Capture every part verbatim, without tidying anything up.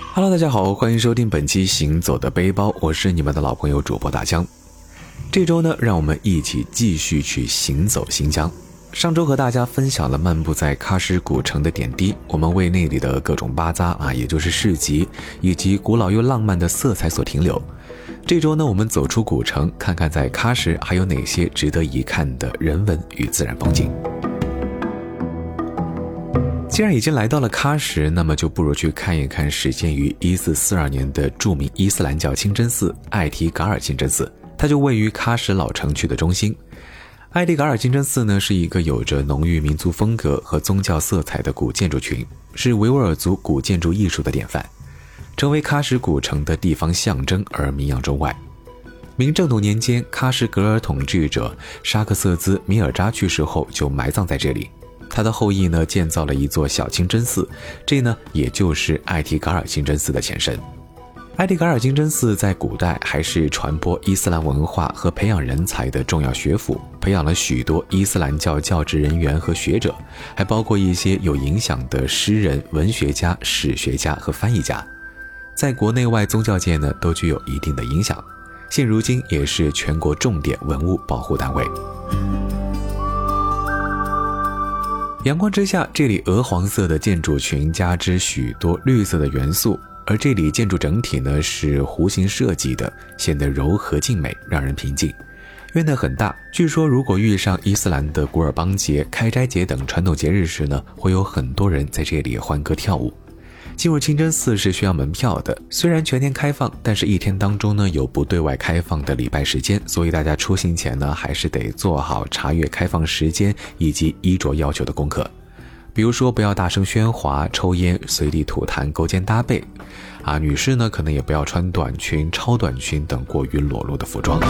Hello， 大家好，欢迎收听本期行走的背包，我是你们的老朋友主播大江。这周呢，让我们一起继续去行走新疆。上周和大家分享了漫步在喀什古城的点滴，我们为那里的各种巴扎啊，也就是市集以及古老又浪漫的色彩所停留。这周呢，我们走出古城，看看在喀什还有哪些值得一看的人文与自然风景。既然已经来到了喀什，那么就不如去看一看始建于一四四二年的著名伊斯兰教清真寺艾提噶尔清真寺，它就位于喀什老城区的中心。艾提噶尔清真寺呢，是一个有着浓郁民族风格和宗教色彩的古建筑群，是维吾尔族古建筑艺术的典范，成为喀什古城的地方象征而名扬中外。明正统年间，喀什噶尔统治者沙克瑟兹米尔扎去世后就埋葬在这里，他的后裔呢建造了一座小清真寺，这呢也就是艾提噶尔清真寺的前身。艾提噶尔清真寺在古代还是传播伊斯兰文化和培养人才的重要学府，培养了许多伊斯兰教教职人员和学者，还包括一些有影响的诗人、文学家、史学家和翻译家，在国内外宗教界呢都具有一定的影响，现如今也是全国重点文物保护单位。阳光之下，这里鹅黄色的建筑群加之许多绿色的元素，而这里建筑整体呢是弧形设计的，显得柔和静美，让人平静。院内很大，据说如果遇上伊斯兰的古尔邦节、开斋节等传统节日时呢，会有很多人在这里欢歌跳舞。进入清真寺是需要门票的，虽然全天开放，但是一天当中呢有不对外开放的礼拜时间，所以大家出行前呢还是得做好查阅开放时间以及衣着要求的功课。比如说不要大声喧哗、抽烟、随地吐痰、勾肩搭背啊，女士呢可能也不要穿短裙、超短裙等过于裸露的服装。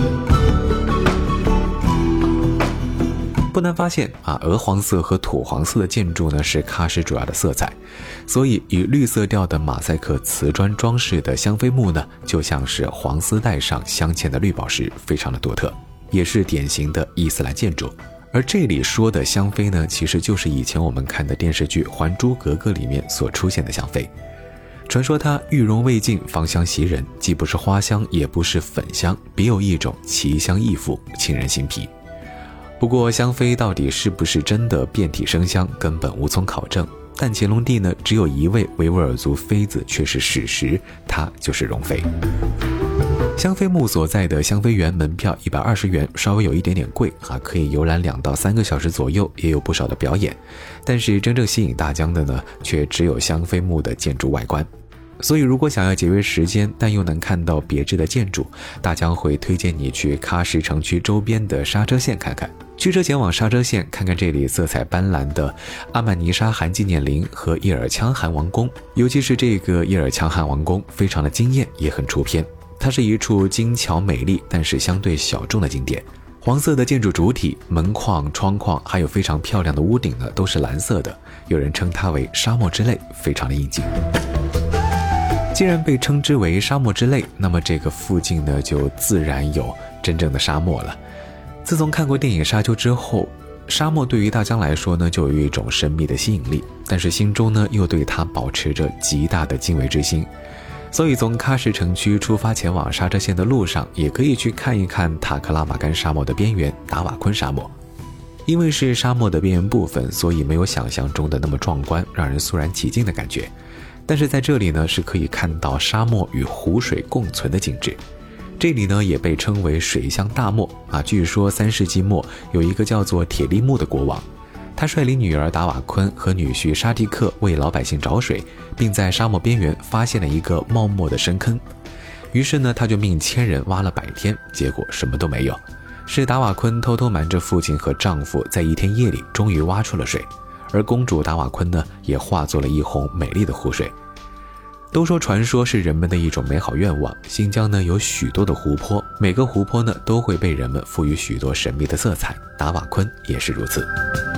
不难发现啊，鹅黄色和土黄色的建筑呢是喀什主要的色彩，所以以绿色调的马赛克瓷砖装饰的香妃木呢，就像是黄丝带上镶嵌的绿宝石，非常的独特，也是典型的伊斯兰建筑。而这里说的香妃呢，其实就是以前我们看的电视剧《还珠格格》里面所出现的香妃。传说它玉容未尽，芳香袭人，既不是花香，也不是粉香，别有一种奇香异馥，沁人心脾。不过香妃到底是不是真的遍体生香，根本无从考证。但乾隆帝呢，只有一位维吾尔族妃子却是史实，她就是容妃。香妃墓所在的香妃园门票一百二十元，稍微有一点点贵啊，可以游览两到三个小时左右，也有不少的表演。但是真正吸引大江的呢，却只有香妃墓的建筑外观。所以如果想要节约时间，但又能看到别致的建筑，大江会推荐你去喀什城区周边的刹车县看看。驱车前往刹车县，看看这里色彩斑斓的阿曼尼沙汗纪念陵和叶尔羌汗王宫，尤其是这个叶尔羌汗王宫非常的惊艳，也很出片。它是一处精巧美丽但是相对小众的景点，黄色的建筑主体、门框、窗框还有非常漂亮的屋顶呢，都是蓝色的，有人称它为沙漠之泪，非常的应景。既然被称之为沙漠之泪，那么这个附近呢就自然有真正的沙漠了。自从看过电影《沙丘》之后，沙漠对于大江来说呢就有一种神秘的吸引力，但是心中呢又对它保持着极大的敬畏之心。所以从喀什城区出发前往刹车县的路上，也可以去看一看塔克拉玛干沙漠的边缘达瓦昆沙漠。因为是沙漠的边缘部分，所以没有想象中的那么壮观，让人肃然起敬的感觉。但是在这里呢，是可以看到沙漠与湖水共存的景致。这里呢也被称为水乡大漠啊。据说三世纪末有一个叫做铁力木的国王，他率领女儿达瓦昆和女婿沙蒂克为老百姓找水，并在沙漠边缘发现了一个冒没的深坑。于是呢，他就命千人挖了百天，结果什么都没有。是达瓦昆偷偷瞒着父亲和丈夫，在一天夜里终于挖出了水，而公主达瓦昆呢，也化作了一泓美丽的湖水。都说传说是人们的一种美好愿望，新疆呢有许多的湖泊，每个湖泊呢都会被人们赋予许多神秘的色彩，达瓦昆也是如此。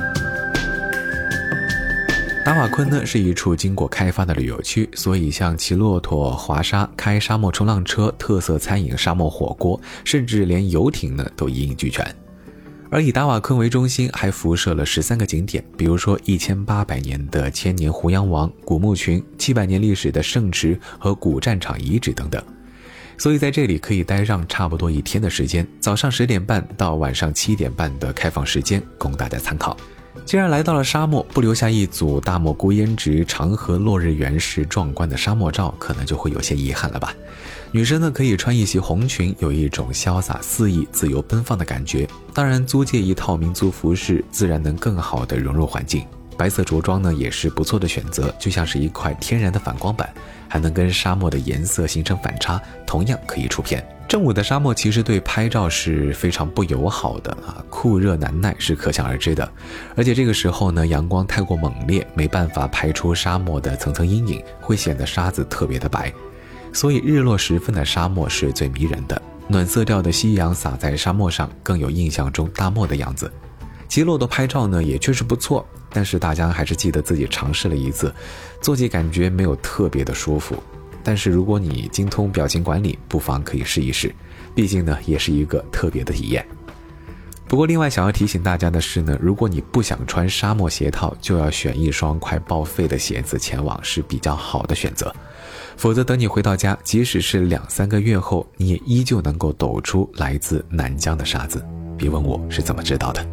达瓦昆呢是一处经过开发的旅游区，所以像骑骆驼、滑沙、开沙漠冲浪车、特色餐饮、沙漠火锅，甚至连游艇呢都一应俱全。 而以达瓦昆为中心，还辐射了十三个景点，比如说一千八百年的千年胡杨王、古墓群、七百年历史的圣池和古战场遗址等等。所以在这里可以待上差不多一天的时间，早上十点半到晚上七点半的开放时间供大家参考。既然来到了沙漠，不留下一组大漠孤烟直、长河落日圆式壮观的沙漠照，可能就会有些遗憾了吧。女生呢可以穿一袭红裙，有一种潇洒肆意、自由奔放的感觉。当然租借一套民族服饰，自然能更好地融入环境。白色着装呢也是不错的选择，就像是一块天然的反光板，还能跟沙漠的颜色形成反差，同样可以出片。正午的沙漠其实对拍照是非常不友好的啊，酷热难耐是可想而知的。而且这个时候呢，阳光太过猛烈，没办法拍出沙漠的层层阴影，会显得沙子特别的白。所以日落时分的沙漠是最迷人的，暖色调的夕阳洒在沙漠上，更有印象中大漠的样子。极落的拍照呢也确实不错，但是大家还是记得自己尝试了一次，做起感觉没有特别的舒服。但是如果你精通表情管理，不妨可以试一试，毕竟呢也是一个特别的体验。不过另外想要提醒大家的是呢，如果你不想穿沙漠鞋套，就要选一双快报废的鞋子前往是比较好的选择。否则等你回到家，即使是两三个月后，你也依旧能够抖出来自南疆的沙子。别问我是怎么知道的。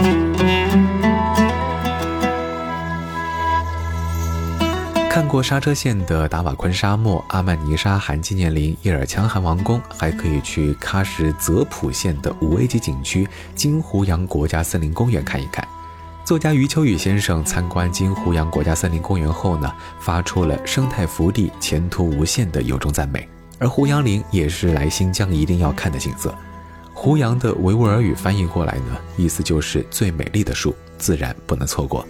看过刹车线的达瓦昆沙漠、阿曼尼沙汗纪念林、叶尔羌汗王宫，还可以去喀什泽普县的五 A 级景区金胡杨国家森林公园看一看。作家余秋雨先生参观金胡杨国家森林公园后呢，发出了生态福地前途无限的由衷赞美。而胡杨林也是来新疆一定要看的景色。胡杨的维吾尔语翻译过来呢，意思就是最美丽的树，自然不能错过。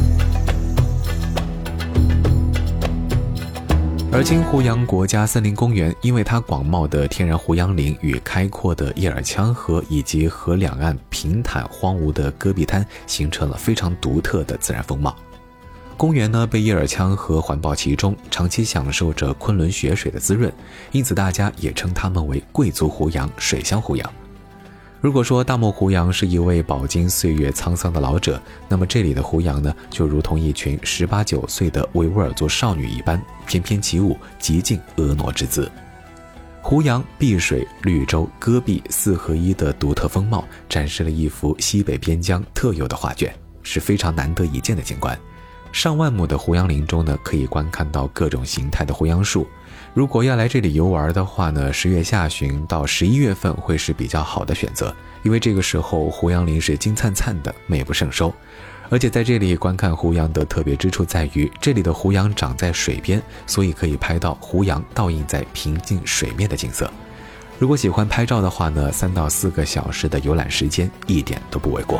而金胡杨国家森林公园因为它广袤的天然胡杨林与开阔的叶尔羌河以及河两岸平坦荒芜的戈壁滩，形成了非常独特的自然风貌。公园呢被叶尔羌河环抱其中，长期享受着昆仑雪水的滋润，因此大家也称它们为贵族胡杨、水乡胡杨。如果说大漠胡杨是一位饱经岁月沧桑的老者，那么这里的胡杨呢，就如同一群十八九岁的维吾尔族少女一般，翩翩起舞，极尽婀娜之姿。胡杨、碧水、绿洲、戈壁四合一的独特风貌，展示了一幅西北边疆特有的画卷，是非常难得一见的景观。上万亩的胡杨林中呢，可以观看到各种形态的胡杨树。如果要来这里游玩的话呢，十月下旬到十一月份会是比较好的选择，因为这个时候胡杨林是金灿灿的，美不胜收。而且在这里观看胡杨的特别之处在于，这里的胡杨长在水边，所以可以拍到胡杨倒映在平静水面的景色。如果喜欢拍照的话呢，三到四个小时的游览时间一点都不为过。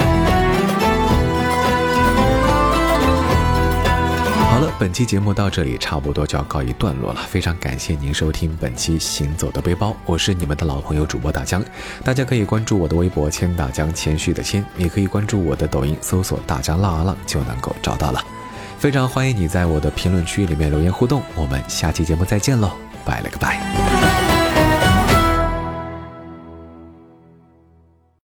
好了，本期节目到这里差不多就要告一段落了，非常感谢您收听本期行走的背包，我是你们的老朋友主播大江。大家可以关注我的微博谦大江，谦虚的谦，也可以关注我的抖音，搜索大江浪啊浪就能够找到了。非常欢迎你在我的评论区里面留言互动，我们下期节目再见喽，拜了个拜。